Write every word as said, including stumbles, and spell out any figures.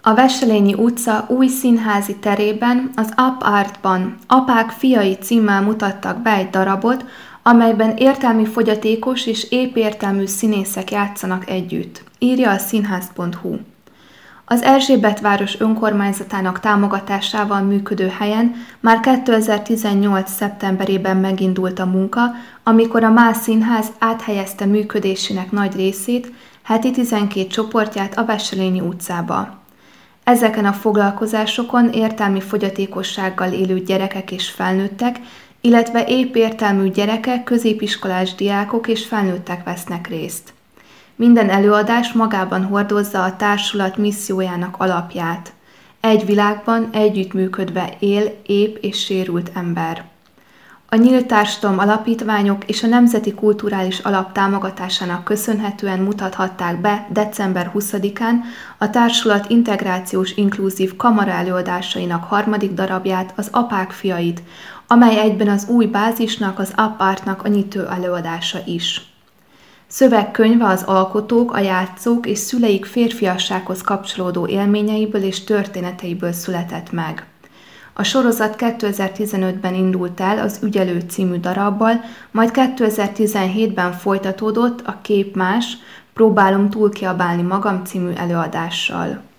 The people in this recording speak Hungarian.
A Wesselényi utca új színházi terében, az Up Artban Apák fiai címmel mutattak be egy darabot, amelyben értelmi fogyatékos és épp értelmű színészek játszanak együtt, írja a színház pont hu. Az Erzsébetváros önkormányzatának támogatásával működő helyen már kétezer-tizennyolc. szeptemberében megindult a munka, amikor a MÁ Színház áthelyezte működésének nagy részét, heti tizenkét csoportját a Wesselényi utcába. Ezeken a foglalkozásokon értelmi fogyatékossággal élő gyerekek és felnőttek, illetve épp értelmű gyerekek, középiskolás diákok és felnőttek vesznek részt. Minden előadás magában hordozza a társulat missziójának alapját. Egy világban együttműködve él épp és sérült ember. A Nyílt Társadalom Alapítványok és a Nemzeti Kulturális Alap támogatásának köszönhetően mutathatták be december huszadikán a társulat integrációs inkluzív kamara előadásainak harmadik darabját, az Apák fiait, amely egyben az új bázisnak, az Up Artnak a nyitó előadása is. Szövegkönyve az alkotók, a játszók és szüleik férfiassághoz kapcsolódó élményeiből és történeteiből született meg. A sorozat kétezer-tizenötben indult el az Ügyelő című darabbal, majd kétezer-tizenhétben folytatódott a Kép más, próbálom túlkiabálni magam című előadással.